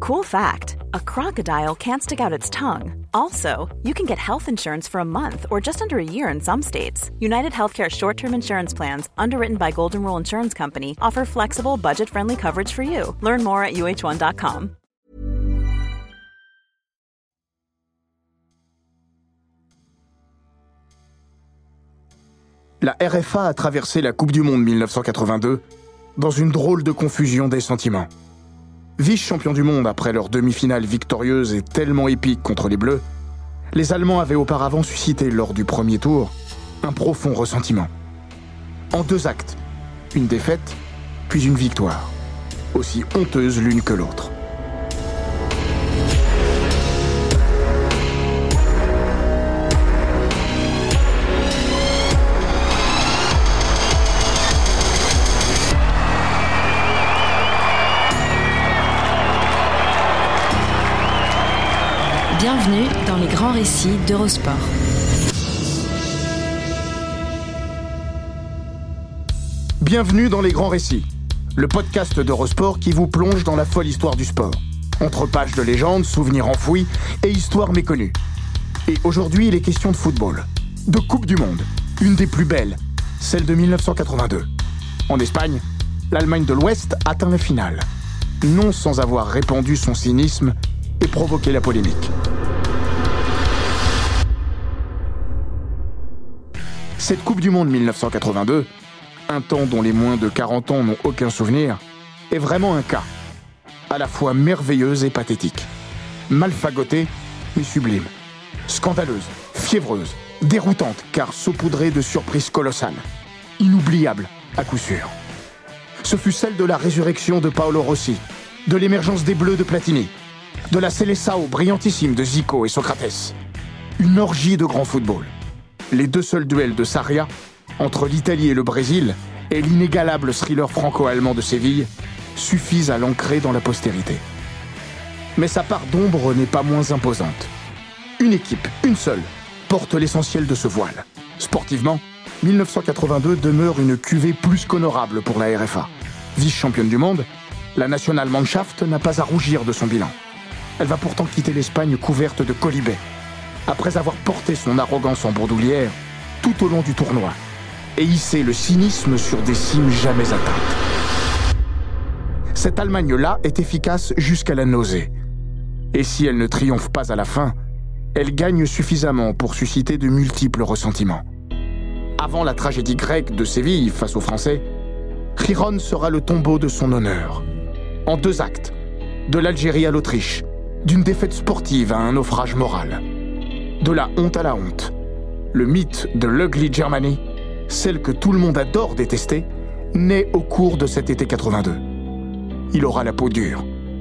Cool fact, a crocodile can't stick out its tongue. Also, you can get health insurance for a month or just under a year in some states. United Healthcare short-term insurance plans, underwritten by Golden Rule Insurance Company, offer flexible, budget-friendly coverage for you. Learn more at uh1.com. La RFA a traversé la Coupe du Monde 1982 dans une drôle de confusion des sentiments. Vice-champions du monde après leur demi-finale victorieuse et tellement épique contre les Bleus, les Allemands avaient auparavant suscité lors du premier tour un profond ressentiment. En 2 actes, une défaite, puis une victoire, aussi honteuse l'une que l'autre. Bienvenue dans les grands récits d'Eurosport. Bienvenue dans les grands récits, le podcast d'Eurosport qui vous plonge dans la folle histoire du sport. Entre pages de légendes, souvenirs enfouis et histoires méconnues. Et aujourd'hui, il est question de football, de Coupe du Monde, une des plus belles, celle de 1982. En Espagne, l'Allemagne de l'Ouest atteint la finale, non sans avoir répandu son cynisme et provoqué la polémique. Cette Coupe du Monde 1982, un temps dont les moins de 40 ans n'ont aucun souvenir, est vraiment un cas, à la fois merveilleuse et pathétique. Mal fagotée, mais sublime. Scandaleuse, fiévreuse, déroutante, car saupoudrée de surprises colossales. Inoubliable, à coup sûr. Ce fut celle de la résurrection de Paolo Rossi, de l'émergence des Bleus de Platini, de la Seleção brillantissime de Zico et Socrates. Une orgie de grand football. Les 2 seuls duels de Sarria, entre l'Italie et le Brésil, et l'inégalable thriller franco-allemand de Séville, suffisent à l'ancrer dans la postérité. Mais sa part d'ombre n'est pas moins imposante. Une équipe, une seule, porte l'essentiel de ce voile. Sportivement, 1982 demeure une cuvée plus qu'honorable pour la RFA. Vice-championne du monde, la Nationalmannschaft n'a pas à rougir de son bilan. Elle va pourtant quitter l'Espagne couverte de colibets, après avoir porté son arrogance en bourdoulière tout au long du tournoi et hissé le cynisme sur des cimes jamais atteintes. Cette Allemagne-là est efficace jusqu'à la nausée. Et si elle ne triomphe pas à la fin, elle gagne suffisamment pour susciter de multiples ressentiments. Avant la tragédie grecque de Séville face aux Français, Gijón sera le tombeau de son honneur. En 2 actes, de l'Algérie à l'Autriche, d'une défaite sportive à un naufrage moral. De la honte à la honte. Le mythe de l'Ugly Germany, celle que tout le monde adore détester, naît au cours de cet été 82. Il aura la peau dure.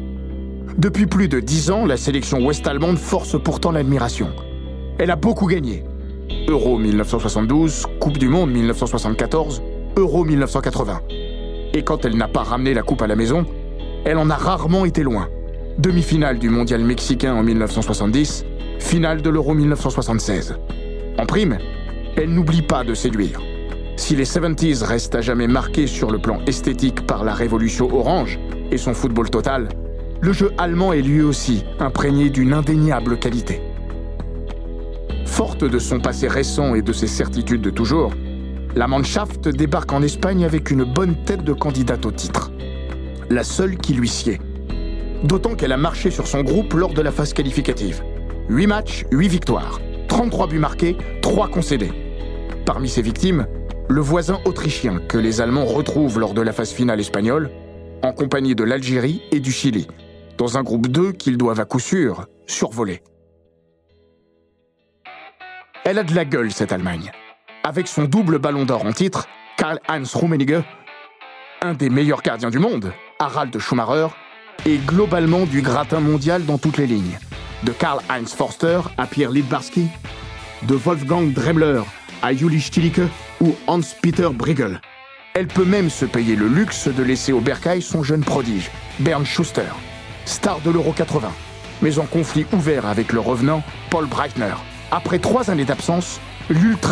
Depuis plus de 10 ans, la sélection ouest-allemande force pourtant l'admiration. Elle a beaucoup gagné. Euro 1972, Coupe du Monde 1974, Euro 1980. Et quand elle n'a pas ramené la coupe à la maison, elle en a rarement été loin. Demi-finale du mondial mexicain en 1970, finale de l'Euro 1976. En prime, elle n'oublie pas de séduire. Si les 70s restent à jamais marqués sur le plan esthétique par la révolution orange et son football total, le jeu allemand est lui aussi imprégné d'une indéniable qualité. Forte de son passé récent et de ses certitudes de toujours, la Mannschaft débarque en Espagne avec une bonne tête de candidate au titre. La seule qui lui sied. D'autant qu'elle a marché sur son groupe lors de la phase qualificative. 8 matchs, 8 victoires. 33 buts marqués, 3 concédés. Parmi ses victimes, le voisin autrichien que les Allemands retrouvent lors de la phase finale espagnole, en compagnie de l'Algérie et du Chili, dans un groupe 2 qu'ils doivent à coup sûr survoler. Elle a de la gueule, cette Allemagne. Avec son double ballon d'or en titre, Karl-Heinz Rummenigge, un des meilleurs gardiens du monde, Harald Schumacher, et globalement du gratin mondial dans toutes les lignes. De Karl-Heinz Forster à Pierre Littbarski, de Wolfgang Dremmler à Juli Stielicke ou Hans-Peter Briegel. Elle peut même se payer le luxe de laisser au bercail son jeune prodige, Bernd Schuster, star de l'Euro 80, mais en conflit ouvert avec le revenant Paul Breitner. Après 3 années d'absence,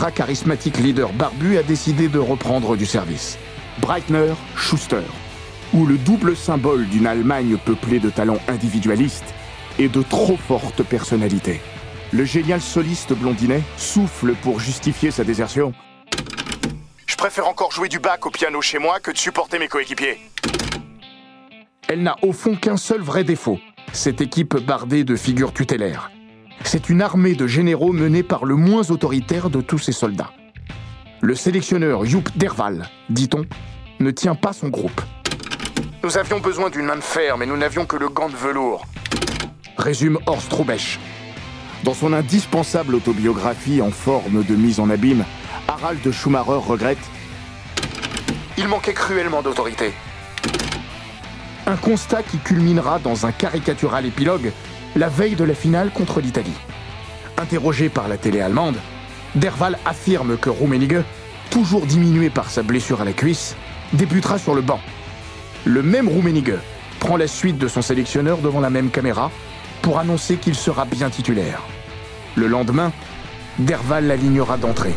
l'ultra-charismatique leader barbu a décidé de reprendre du service. Breitner, Schuster. où le double symbole d'une Allemagne peuplée de talents individualistes et de trop fortes personnalités. Le génial soliste blondinet souffle pour justifier sa désertion. Je préfère encore jouer du Bach au piano chez moi que de supporter mes coéquipiers. Elle n'a au fond qu'un seul vrai défaut, cette équipe bardée de figures tutélaires. C'est une armée de généraux menée par le moins autoritaire de tous ses soldats. Le sélectionneur Joep Derval, dit-on, ne tient pas son groupe. Nous avions besoin d'une main de fer, mais nous n'avions que le gant de velours, résume Horst Hrubesch. Dans son indispensable autobiographie en forme de mise en abîme, Harald Schumacher regrette « Il manquait cruellement d'autorité ». Un constat qui culminera dans un caricatural épilogue la veille de la finale contre l'Italie. Interrogé par la télé allemande, Derval affirme que Rummenigge, toujours diminué par sa blessure à la cuisse, débutera sur le banc. Le même Rummenigge prend la suite de son sélectionneur devant la même caméra pour annoncer qu'il sera bien titulaire. Le lendemain, Derval l'alignera d'entrée.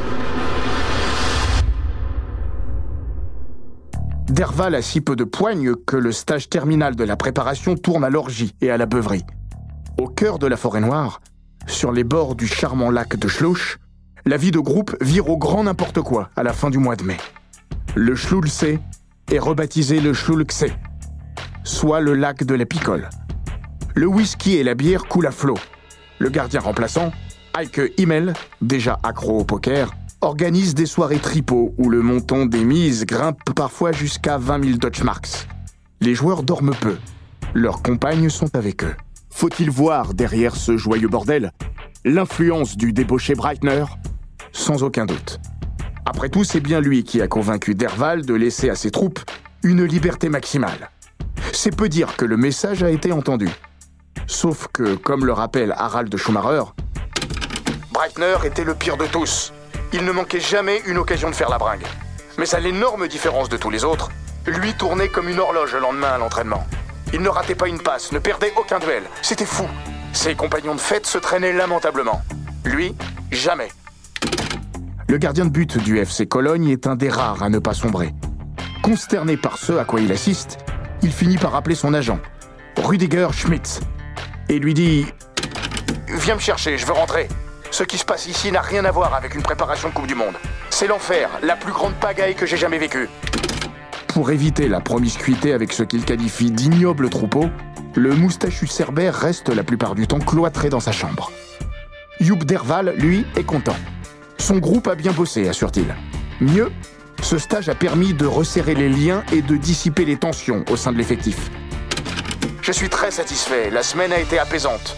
Derval a si peu de poigne que le stage terminal de la préparation tourne à l'orgie et à la beuverie. Au cœur de la forêt noire, sur les bords du charmant lac de Schluch, la vie de groupe vire au grand n'importe quoi à la fin du mois de mai. Le Schlulsee est rebaptisé le Schlulksee, soit le lac de la picole. Le whisky et la bière coulent à flot. Le gardien remplaçant, Heike Himmel, déjà accro au poker, organise des soirées tripot où le montant des mises grimpe parfois jusqu'à 20 000 Deutschmarks. Les joueurs dorment peu. Leurs compagnes sont avec eux. Faut-il voir derrière ce joyeux bordel l'influence du débauché Breitner ? Sans aucun doute. Après tout, c'est bien lui qui a convaincu Derval de laisser à ses troupes une liberté maximale. C'est peu dire que le message a été entendu. Sauf que, comme le rappelle Harald Schumacher, Breitner était le pire de tous. Il ne manquait jamais une occasion de faire la bringue. Mais à l'énorme différence de tous les autres, lui tournait comme une horloge le lendemain à l'entraînement. Il ne ratait pas une passe, ne perdait aucun duel. C'était fou. Ses compagnons de fête se traînaient lamentablement. Lui, jamais. Le gardien de but du FC Cologne est un des rares à ne pas sombrer. Consterné par ce à quoi il assiste, il finit par appeler son agent, Rüdiger Schmitz, et lui dit « Viens me chercher, je veux rentrer. Ce qui se passe ici n'a rien à voir avec une préparation de Coupe du Monde. C'est l'enfer, la plus grande pagaille que j'ai jamais vécue. » Pour éviter la promiscuité avec ce qu'il qualifie d'ignoble troupeau, le moustachu cerbère reste la plupart du temps cloîtré dans sa chambre. Joep Derval, lui, est content. Son groupe a bien bossé, assure-t-il. Mieux, ce stage a permis de resserrer les liens et de dissiper les tensions au sein de l'effectif. Je suis très satisfait, la semaine a été apaisante.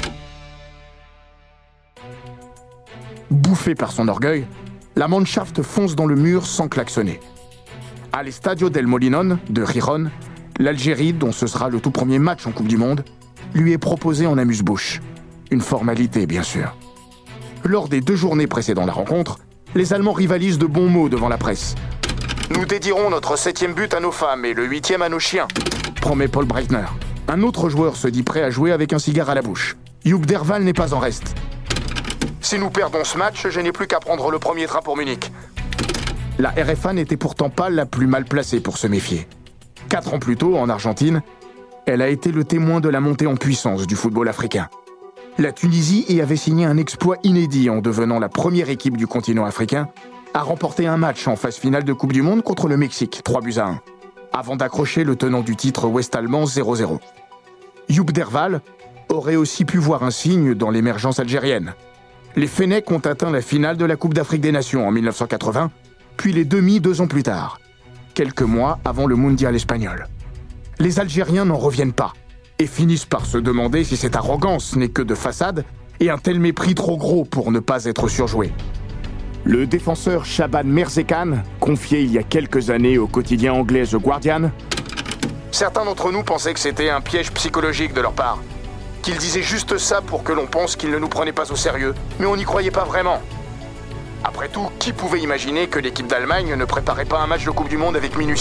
Bouffé par son orgueil, la Mannschaft fonce dans le mur sans klaxonner. À l'Estadio del Molinón de Gijón, l'Algérie, dont ce sera le tout premier match en Coupe du Monde, lui est proposée en amuse-bouche. Une formalité, bien sûr. Lors des 2 journées précédant la rencontre, les Allemands rivalisent de bons mots devant la presse. « Nous dédierons notre 7e but à nos femmes et le 8e à nos chiens », promet Paul Breitner. Un autre joueur se dit prêt à jouer avec un cigare à la bouche. Joep Derval n'est pas en reste. « Si nous perdons ce match, je n'ai plus qu'à prendre le premier train pour Munich. » La RFA n'était pourtant pas la plus mal placée pour se méfier. 4 ans plus tôt, en Argentine, elle a été le témoin de la montée en puissance du football africain. La Tunisie y avait signé un exploit inédit en devenant la première équipe du continent africain à remporter un match en phase finale de Coupe du Monde contre le Mexique, 3-1, avant d'accrocher le tenant du titre ouest-allemand 0-0. Joep Derval aurait aussi pu voir un signe dans l'émergence algérienne. Les Fennecs ont atteint la finale de la Coupe d'Afrique des Nations en 1980, puis les demi 2 ans plus tard, quelques mois avant le mondial espagnol. Les Algériens n'en reviennent pas et finissent par se demander si cette arrogance n'est que de façade et un tel mépris trop gros pour ne pas être surjoué. Le défenseur Shaban Merzekan, confié il y a quelques années au quotidien anglais The Guardian, « Certains d'entre nous pensaient que c'était un piège psychologique de leur part, qu'ils disaient juste ça pour que l'on pense qu'ils ne nous prenaient pas au sérieux, mais on n'y croyait pas vraiment. Après tout, qui pouvait imaginer que l'équipe d'Allemagne ne préparait pas un match de Coupe du Monde avec minutie ?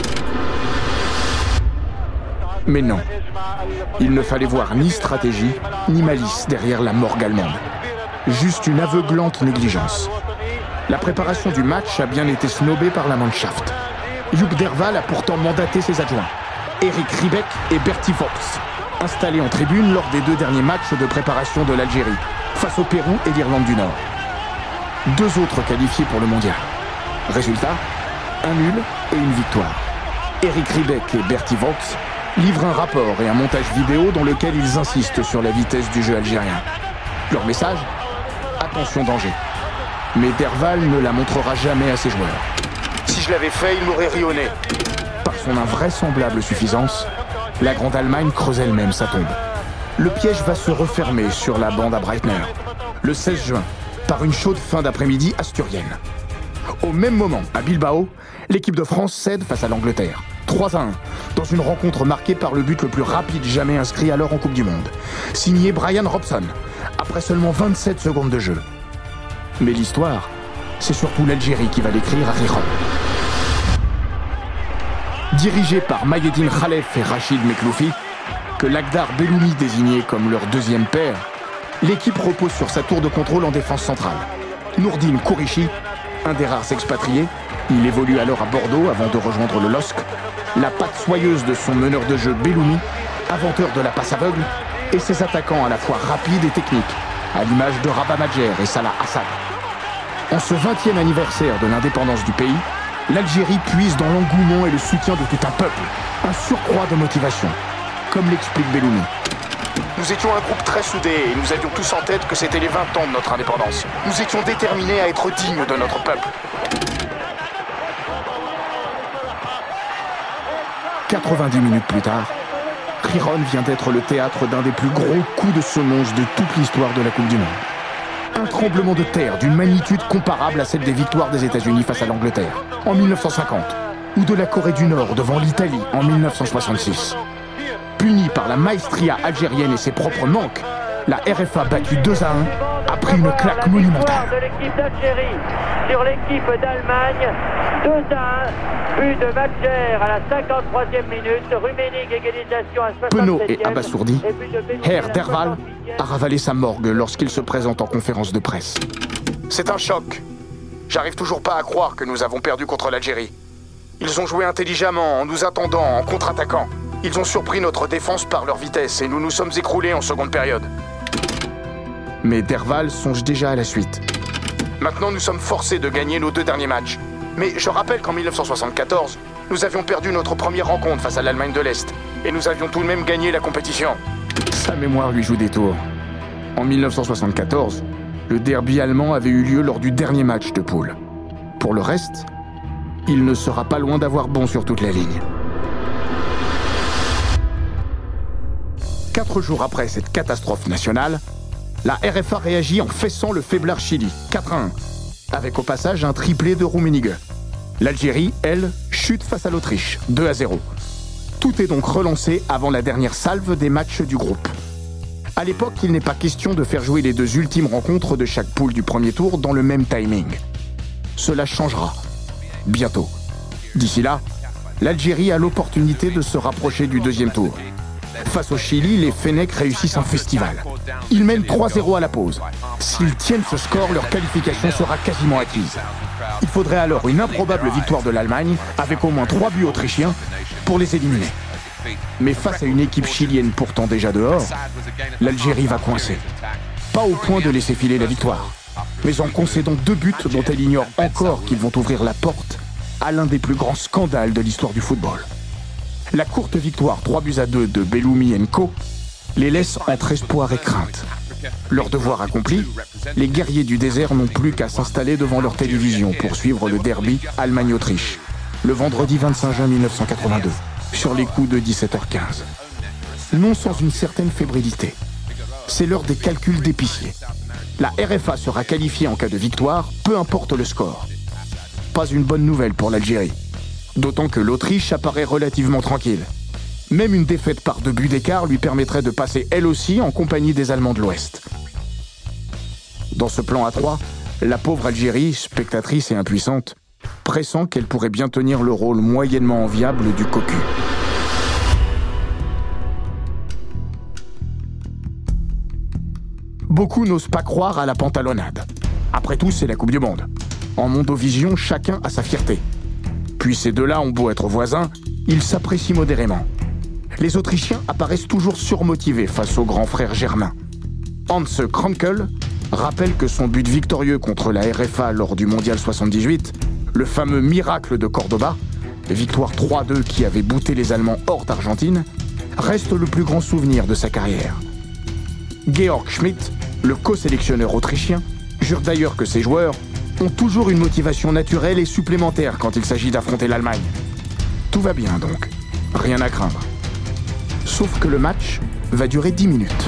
Mais non, il ne fallait voir ni stratégie, ni malice derrière la morgue allemande. Juste une aveuglante négligence. La préparation du match a bien été snobée par la Mannschaft. Joop Derval a pourtant mandaté ses adjoints, Eric Riebeck et Bertie Vogts, installés en tribune lors des 2 derniers matchs de préparation de l'Algérie, face au Pérou et l'Irlande du Nord. 2 autres qualifiés pour le mondial. Résultat, un nul et une victoire. Eric Riebeck et Bertie Vogts livrent un rapport et un montage vidéo dans lequel ils insistent sur la vitesse du jeu algérien. Leur message ? Attention danger. Mais Derval ne la montrera jamais à ses joueurs. Si je l'avais fait, il m'aurait ri au nez. Par son invraisemblable suffisance, la Grande Allemagne creuse elle-même sa tombe. Le piège va se refermer sur la bande à Breitner, le 16 juin, par une chaude fin d'après-midi asturienne. Au même moment, à Bilbao, l'équipe de France cède face à l'Angleterre, 3-1, dans une rencontre marquée par le but le plus rapide jamais inscrit alors en Coupe du Monde, signé Brian Robson, après seulement 27 secondes de jeu. Mais l'histoire, c'est surtout l'Algérie qui va l'écrire à Riron. Dirigé par Maïeddine Khalef et Rachid Mekloufi, que Lakhdar Belloumi désignait comme leur deuxième père, l'équipe repose sur sa tour de contrôle en défense centrale. Nourdine Kourichi, un des rares expatriés, il évolue alors à Bordeaux avant de rejoindre le LOSC, la patte soyeuse de son meneur de jeu Belloumi, inventeur de la passe aveugle, et ses attaquants à la fois rapides et techniques, à l'image de Rabat Madjer et Salah Assad. En ce 20e anniversaire de l'indépendance du pays, l'Algérie puise dans l'engouement et le soutien de tout un peuple, un surcroît de motivation, comme l'explique Belloumi. Nous étions un groupe très soudé et nous avions tous en tête que c'était les 20 ans de notre indépendance. Nous étions déterminés à être dignes de notre peuple. 90 minutes plus tard, Riron vient d'être le théâtre d'un des plus gros coups de semonce de toute l'histoire de la Coupe du Monde. Un tremblement de terre d'une magnitude comparable à celle des victoires des États-Unis face à l'Angleterre en 1950 ou de la Corée du Nord devant l'Italie en 1966. Punie par la maestria algérienne et ses propres manques, la RFA battue 2-1 a pris une claque monumentale. De l'équipe d'Algérie sur l'équipe d'Allemagne, 2-1, but de Madjer à la 53e minute, Rummenigge égalisation à 67e. Penaud et abasourdi, Herr Derval a ravalé sa morgue lorsqu'il se présente en conférence de presse. C'est un choc. J'arrive toujours pas à croire que nous avons perdu contre l'Algérie. Ils ont joué intelligemment en nous attendant, en contre-attaquant. Ils ont surpris notre défense par leur vitesse et nous nous sommes écroulés en seconde période. Mais Derval songe déjà à la suite. Maintenant, nous sommes forcés de gagner nos 2 derniers matchs. Mais je rappelle qu'en 1974, nous avions perdu notre première rencontre face à l'Allemagne de l'Est. Et nous avions tout de même gagné la compétition. Sa mémoire lui joue des tours. En 1974, le derby allemand avait eu lieu lors du dernier match de poule. Pour le reste, il ne sera pas loin d'avoir bon sur toute la ligne. 4 jours après cette catastrophe nationale, la RFA réagit en fessant le faiblard Chili, 4-1, avec au passage un triplé de Rummenigge. L'Algérie, elle, chute face à l'Autriche, 2-0. Tout est donc relancé avant la dernière salve des matchs du groupe. À l'époque, il n'est pas question de faire jouer les 2 ultimes rencontres de chaque poule du premier tour dans le même timing. Cela changera, bientôt. D'ici là, l'Algérie a l'opportunité de se rapprocher du 2e tour. Face au Chili, les Fennecs réussissent un festival. Ils mènent 3-0 à la pause. S'ils tiennent ce score, leur qualification sera quasiment acquise. Il faudrait alors une improbable victoire de l'Allemagne, avec au moins 3 buts autrichiens, pour les éliminer. Mais face à une équipe chilienne pourtant déjà dehors, l'Algérie va coincer. Pas au point de laisser filer la victoire, mais en concédant 2 buts dont elle ignore encore qu'ils vont ouvrir la porte à l'un des plus grands scandales de l'histoire du football. La courte victoire 3-2 de Belloumi & Co. les laisse entre espoir et crainte. Leur devoir accompli, les guerriers du désert n'ont plus qu'à s'installer devant leur télévision pour suivre le derby Allemagne-Autriche, le vendredi 25 juin 1982, sur les coups de 17h15. Non sans une certaine fébrilité. C'est l'heure des calculs d'épicier. La RFA sera qualifiée en cas de victoire, peu importe le score. Pas une bonne nouvelle pour l'Algérie. D'autant que l'Autriche apparaît relativement tranquille. Même une défaite par 2 buts d'écart lui permettrait de passer elle aussi en compagnie des Allemands de l'Ouest. Dans ce plan à 3, la pauvre Algérie, spectatrice et impuissante, pressent qu'elle pourrait bien tenir le rôle moyennement enviable du cocu. Beaucoup n'osent pas croire à la pantalonnade. Après tout, c'est la Coupe du Monde. En mondovision, chacun a sa fierté. Puis ces deux-là ont beau être voisins, ils s'apprécient modérément. Les Autrichiens apparaissent toujours surmotivés face au grand frère germain. Hans Krankel rappelle que son but victorieux contre la RFA lors du Mondial 78, le fameux miracle de Cordoba, victoire 3-2 qui avait bouté les Allemands hors d'Argentine, reste le plus grand souvenir de sa carrière. Georg Schmidt, le co-sélectionneur autrichien, jure d'ailleurs que ses joueurs ont toujours une motivation naturelle et supplémentaire quand il s'agit d'affronter l'Allemagne. Tout va bien donc, rien à craindre. Sauf que le match va durer 10 minutes.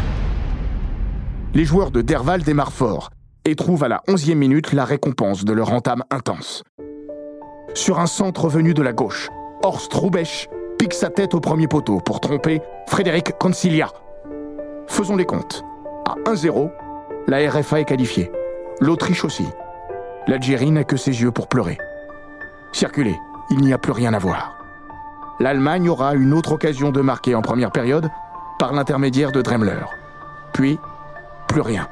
Les joueurs de Derval démarrent fort et trouvent à la 11e minute la récompense de leur entame intense. Sur un centre venu de la gauche, Horst Hrubesch pique sa tête au premier poteau pour tromper Frédéric Concilia. Faisons les comptes. À 1-0, la RFA est qualifiée. L'Autriche aussi. L'Algérie n'a que ses yeux pour pleurer. Circulez, il n'y a plus rien à voir. L'Allemagne aura une autre occasion de marquer en première période par l'intermédiaire de Dremler. Puis, plus rien.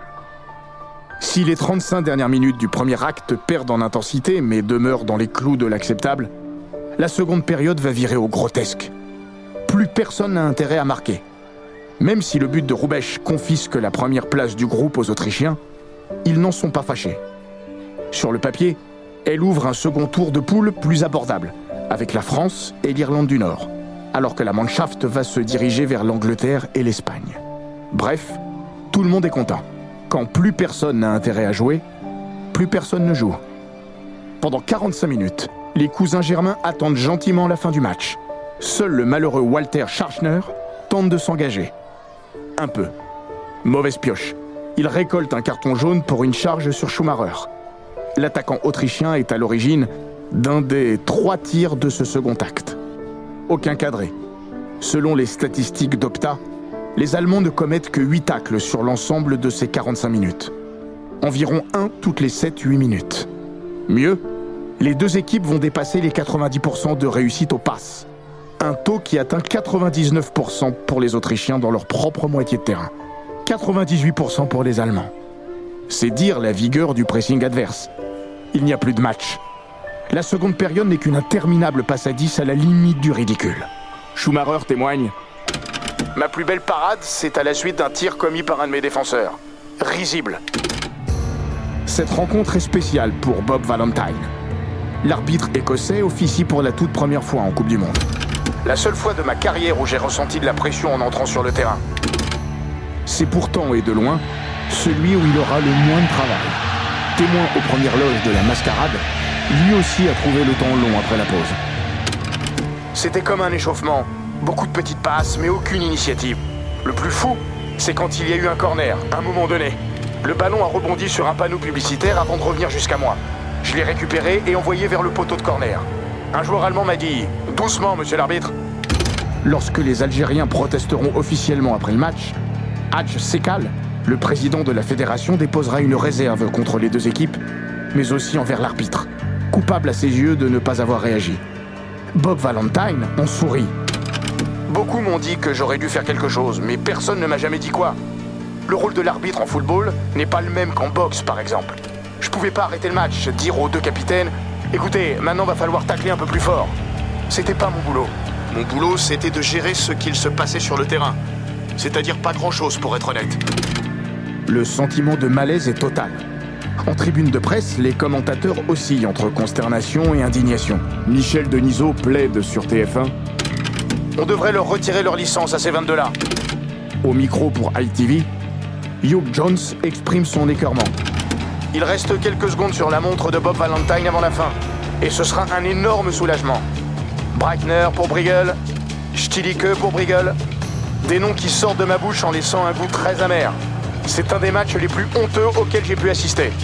Si les 35 dernières minutes du premier acte perdent en intensité mais demeurent dans les clous de l'acceptable, la seconde période va virer au grotesque. Plus personne n'a intérêt à marquer. Même si le but de Hrubesch confisque la première place du groupe aux Autrichiens, ils n'en sont pas fâchés. Sur le papier, elle ouvre un second tour de poule plus abordable, avec la France et l'Irlande du Nord, alors que la Mannschaft va se diriger vers l'Angleterre et l'Espagne. Bref, tout le monde est content. Quand plus personne n'a intérêt à jouer, plus personne ne joue. Pendant 45 minutes, les cousins germains attendent gentiment la fin du match. Seul le malheureux Walter Scharchner tente de s'engager. Un peu. Mauvaise pioche. Il récolte un carton jaune pour une charge sur Schumacher. L'attaquant autrichien est à l'origine d'un des 3 tirs de ce second acte. Aucun cadré. Selon les statistiques d'Opta, les Allemands ne commettent que 8 tacles sur l'ensemble de ces 45 minutes. Environ 1 toutes les 7-8 minutes. Mieux, les deux équipes vont dépasser les 90% de réussite aux passes. Un taux qui atteint 99% pour les Autrichiens dans leur propre moitié de terrain. 98% pour les Allemands. C'est dire la vigueur du pressing adverse. Il n'y a plus de match. La seconde période n'est qu'une interminable passe à 10 à la limite du ridicule. Schumacher témoigne. Ma plus belle parade, c'est à la suite d'un tir commis par un de mes défenseurs. Risible. Cette rencontre est spéciale pour Bob Valentine. L'arbitre écossais officie pour la toute première fois en Coupe du Monde. La seule fois de ma carrière où j'ai ressenti de la pression en entrant sur le terrain. C'est pourtant, et de loin, celui où il aura le moins de travail. Témoin aux premières loges de la mascarade, lui aussi a trouvé le temps long après la pause. C'était comme un échauffement. Beaucoup de petites passes, mais aucune initiative. Le plus fou, c'est quand il y a eu un corner, à un moment donné. Le ballon a rebondi sur un panneau publicitaire avant de revenir jusqu'à moi. Je l'ai récupéré et envoyé vers le poteau de corner. Un joueur allemand m'a dit « Doucement, monsieur l'arbitre ». Lorsque les Algériens protesteront officiellement après le match, Hadj Sekal, le président de la fédération, déposera une réserve contre les deux équipes, mais aussi envers l'arbitre, coupable à ses yeux de ne pas avoir réagi. Bob Valentine en sourit. Beaucoup m'ont dit que j'aurais dû faire quelque chose, mais personne ne m'a jamais dit quoi. Le rôle de l'arbitre en football n'est pas le même qu'en boxe, par exemple. Je pouvais pas arrêter le match, dire aux deux capitaines « Écoutez, maintenant va falloir tacler un peu plus fort ». C'était pas mon boulot. Mon boulot, c'était de gérer ce qu'il se passait sur le terrain. C'est-à-dire pas grand-chose, pour être honnête. Le sentiment de malaise est total. En tribune de presse, les commentateurs oscillent entre consternation et indignation. Michel Denisot plaide sur TF1. On devrait leur retirer leur licence à ces 22-là. Au micro pour ITV, Hugh Jones exprime son écœurement. Il reste quelques secondes sur la montre de Bob Valentine avant la fin. Et ce sera un énorme soulagement. Breitner pour Briegel, Stielicke pour Briegel. Des noms qui sortent de ma bouche en laissant un goût très amer. C'est un des matchs les plus honteux auxquels j'ai pu assister.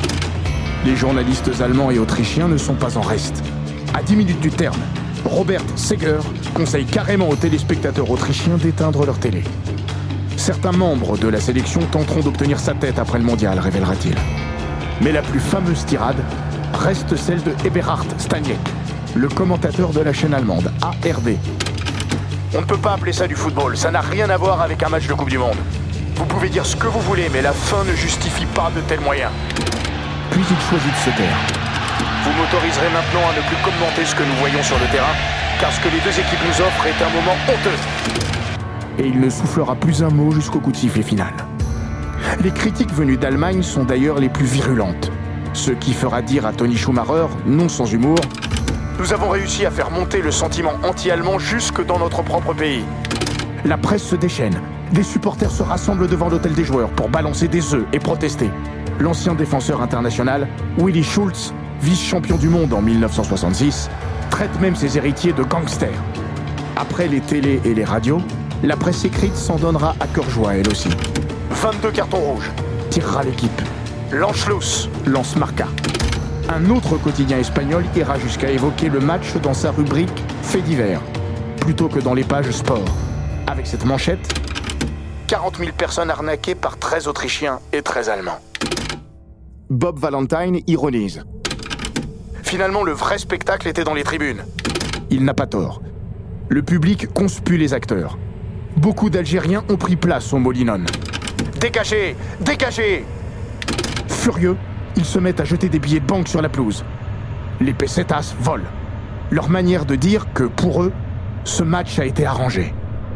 Les journalistes allemands et autrichiens ne sont pas en reste. À 10 minutes du terme, Robert Seger conseille carrément aux téléspectateurs autrichiens d'éteindre leur télé. Certains membres de la sélection tenteront d'obtenir sa tête après le mondial, révélera-t-il. Mais la plus fameuse tirade reste celle de Eberhard Staniek, le commentateur de la chaîne allemande ARD. On ne peut pas appeler ça du football, ça n'a rien à voir avec un match de Coupe du Monde. Vous pouvez dire ce que vous voulez, mais la fin ne justifie pas de tels moyens. Puis il choisit de se taire. Vous m'autoriserez maintenant à ne plus commenter ce que nous voyons sur le terrain, car ce que les deux équipes nous offrent est un moment honteux. Et il ne soufflera plus un mot jusqu'au coup de sifflet final. Les critiques venues d'Allemagne sont d'ailleurs les plus virulentes. Ce qui fera dire à Toni Schumacher, non sans humour, « Nous avons réussi à faire monter le sentiment anti-allemand jusque dans notre propre pays. » La presse se déchaîne. Des supporters se rassemblent devant l'hôtel des joueurs pour balancer des œufs et protester. L'ancien défenseur international, Willi Schulz, vice-champion du monde en 1966, traite même ses héritiers de gangsters. Après les télés et les radios, la presse écrite s'en donnera à cœur joie elle aussi. 22 cartons rouges, tirera l'équipe. L'Anschluss lance Marca. Un autre quotidien espagnol ira jusqu'à évoquer le match dans sa rubrique « Faits divers », plutôt que dans les pages sport. Avec cette manchette, 40 000 personnes arnaquées par 13 Autrichiens et 13 Allemands. Bob Valentine ironise. Finalement, le vrai spectacle était dans les tribunes. Il n'a pas tort. Le public conspue les acteurs. Beaucoup d'Algériens ont pris place au Molinone. Dégagez! Dégagez! Furieux, ils se mettent à jeter des billets de banque sur la pelouse. Les pesetas volent. Leur manière de dire que, pour eux, ce match a été arrangé.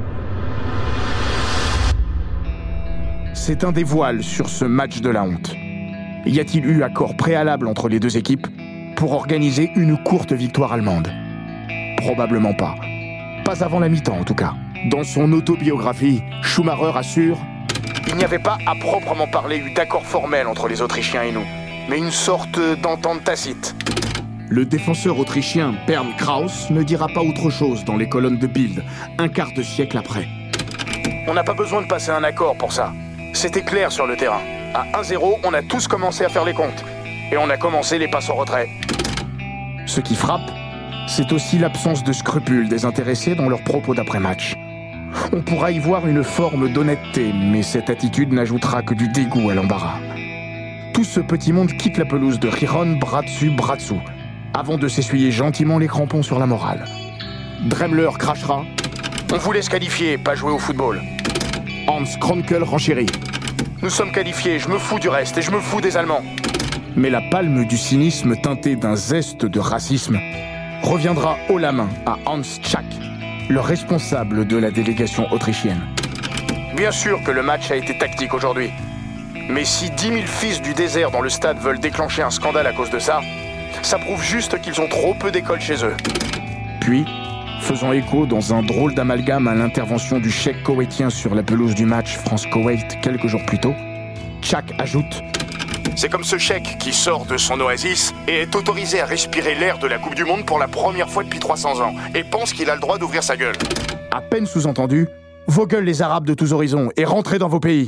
C'est un des voiles sur ce match de la honte. Y a-t-il eu accord préalable entre les deux équipes pour organiser une courte victoire allemande? Probablement pas. Pas avant la mi-temps en tout cas. Dans son autobiographie, Schumacher assure « Il n'y avait pas à proprement parler eu d'accord formel entre les Autrichiens et nous, mais une sorte d'entente tacite. » Le défenseur autrichien Bernd Kraus ne dira pas autre chose dans les colonnes de Bild, un quart de siècle après. « On n'a pas besoin de passer un accord pour ça. C'était clair sur le terrain. À 1-0, on a tous commencé à faire les comptes. Et on a commencé les passes en retrait. » Ce qui frappe, c'est aussi l'absence de scrupules des intéressés dans leurs propos d'après-match. On pourra y voir une forme d'honnêteté, mais cette attitude n'ajoutera que du dégoût à l'embarras. Tout ce petit monde quitte la pelouse de Giron bras dessus, bras dessous, avant de s'essuyer gentiment les crampons sur la morale. Dremler crachera « On voulait se qualifier, pas jouer au football. » Hans Kronkel renchérit « Nous sommes qualifiés, je me fous du reste et je me fous des Allemands. » Mais la palme du cynisme teinté d'un zeste de racisme reviendra haut la main à Hans Tschak, le responsable de la délégation autrichienne. Bien sûr que le match a été tactique aujourd'hui. Mais si 10 000 fils du désert dans le stade veulent déclencher un scandale à cause de ça, ça prouve juste qu'ils ont trop peu d'école chez eux. Puis, faisant écho dans un drôle d'amalgame à l'intervention du cheikh koweïtien sur la pelouse du match France-Koweït quelques jours plus tôt, Tchak ajoute « C'est comme ce cheikh qui sort de son oasis et est autorisé à respirer l'air de la Coupe du Monde pour la première fois depuis 300 ans et pense qu'il a le droit d'ouvrir sa gueule. » À peine sous-entendu, vos gueules les Arabes de tous horizons et rentrez dans vos pays.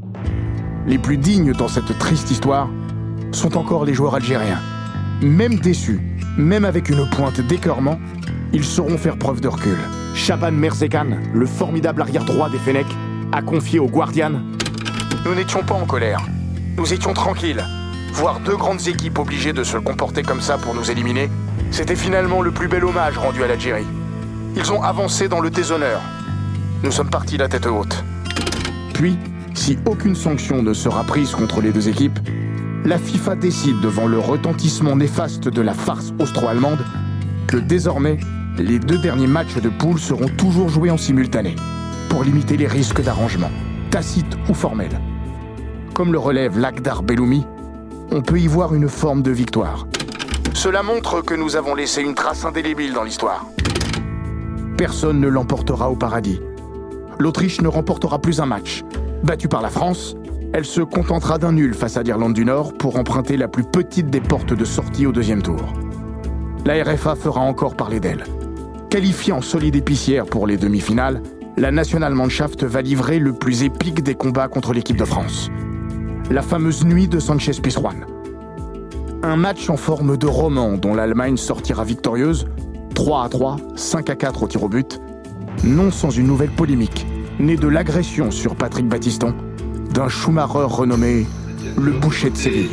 Les plus dignes dans cette triste histoire sont encore les joueurs algériens. Même déçus, même avec une pointe d'écœurement, ils sauront faire preuve de recul. Shaban Merzekan, le formidable arrière-droit des Fennecs, a confié au Guardian « Nous n'étions pas en colère. Nous étions tranquilles. Voir deux grandes équipes obligées de se comporter comme ça pour nous éliminer, c'était finalement le plus bel hommage rendu à l'Algérie. Ils ont avancé dans le déshonneur. Nous sommes partis la tête haute. » Puis, si aucune sanction ne sera prise contre les deux équipes, la FIFA décide devant le retentissement néfaste de la farce austro-allemande que désormais, les deux derniers matchs de poule seront toujours joués en simultané, pour limiter les risques d'arrangement, tacites ou formels. Comme le relève Lakhdar Belloumi, on peut y voir une forme de victoire. Cela montre que nous avons laissé une trace indélébile dans l'histoire. Personne ne l'emportera au paradis. L'Autriche ne remportera plus un match. Battue par la France, elle se contentera d'un nul face à l'Irlande du Nord pour emprunter la plus petite des portes de sortie au deuxième tour. La RFA fera encore parler d'elle. Qualifiée en solide épicière pour les demi-finales, la Nationalmannschaft va livrer le plus épique des combats contre l'équipe de France. La fameuse nuit de Sanchez-Pizjuán. Un match en forme de roman dont l'Allemagne sortira victorieuse, 3-3, 5-4 au tir au but, non sans une nouvelle polémique, née de l'agression sur Patrick Battiston, d'un Schumacher renommé le boucher de Séville.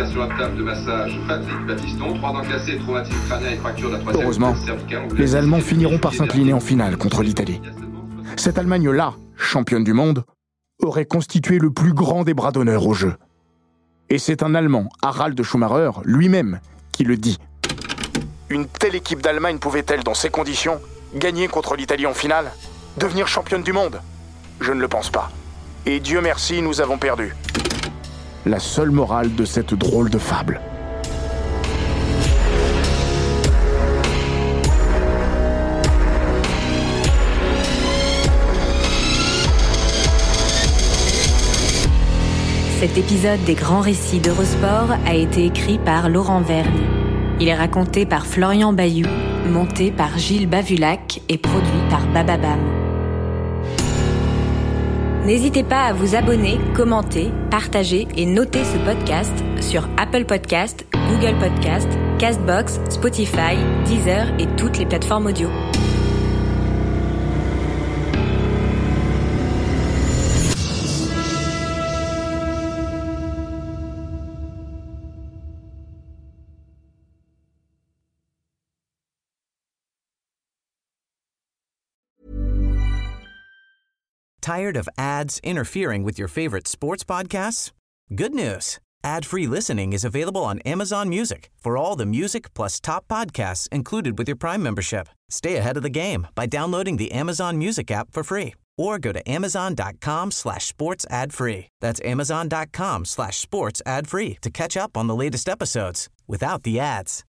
Heureusement, les Allemands finiront par s'incliner en finale contre l'Italie. Cette Allemagne-là, championne du monde, aurait constitué le plus grand des bras d'honneur au jeu. Et c'est un Allemand, Harald Schumacher, lui-même, qui le dit. Une telle équipe d'Allemagne pouvait-elle, dans ces conditions, gagner contre l'Italie en finale ? Devenir championne du monde ? Je ne le pense pas. Et Dieu merci, nous avons perdu. La seule morale de cette drôle de fable. Cet épisode des grands récits d'Eurosport a été écrit par Laurent Vergne. Il est raconté par Florian Bayou, monté par Gilles Bavulac et produit par Bababam. N'hésitez pas à vous abonner, commenter, partager et noter ce podcast sur Apple Podcasts, Google Podcasts, Castbox, Spotify, Deezer et toutes les plateformes audio. Tired of ads interfering with your favorite sports podcasts? Good news. Ad-free listening is available on Amazon Music for all the music plus top podcasts included with your Prime membership. Stay ahead of the game by downloading the Amazon Music app for free or go to amazon.com/sports ad free. That's amazon.com/sports ad free to catch up on the latest episodes without the ads.